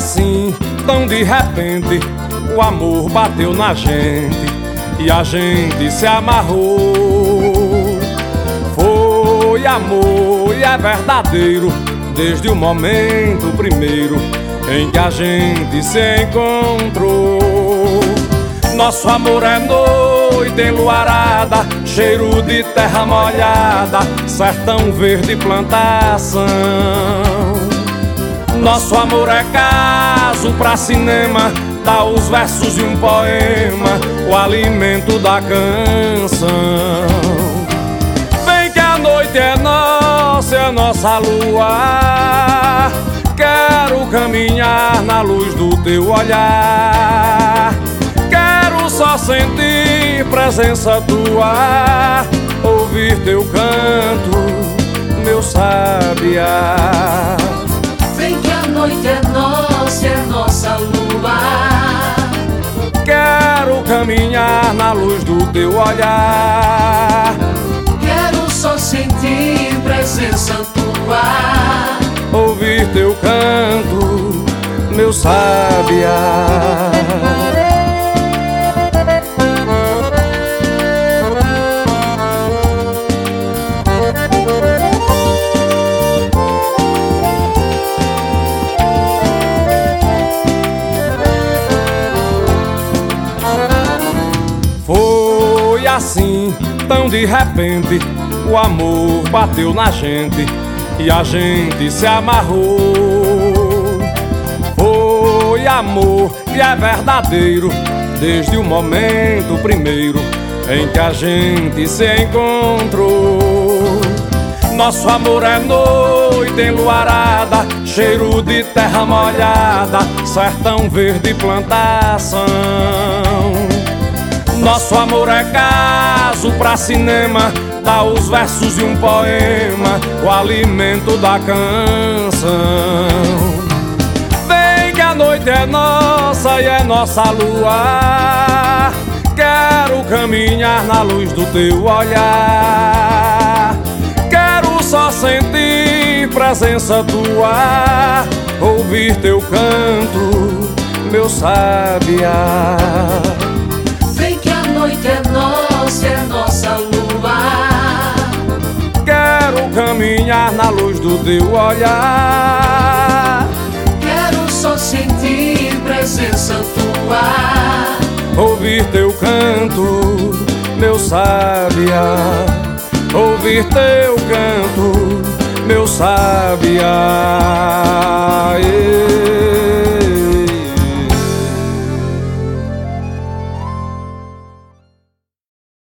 assim, tão de repente, o amor bateu na gente e a gente se amarrou. Foi amor e é verdadeiro, desde o momento primeiro em que a gente se encontrou. Nosso amor é noite enluarada, cheiro de terra molhada, sertão verde e plantação. Nosso amor é caso pra cinema, dá os versos de um poema, o alimento da canção. Vem que a noite é nossa, é nossa lua. Quero caminhar na luz do teu olhar. Quero só sentir presença tua, ouvir teu canto, meu sabiá. Vem que a noite é nossa lua. Quero caminhar na luz do teu olhar. Quero só sentir presença tua, ouvir teu canto, meu sabiá. Foi assim, tão de repente, o amor bateu na gente e a gente se amarrou. Foi amor e é verdadeiro, desde o momento primeiro em que a gente se encontrou. Nosso amor é noite enluarada, cheiro de terra molhada, sertão verde e plantação. Nosso amor é caso pra cinema, dá os versos de um poema, o alimento da canção. Vem que a noite é nossa e é nossa lua. Quero caminhar na luz do teu olhar. Quero só sentir presença tua, ouvir teu canto, meu sabiá. vem que a noite é nossa lua. Quero caminhar na luz do teu olhar. Quero só sentir presença tua, Ouvir teu canto, meu sabiá. Ouvir teu canto, meu sabiá.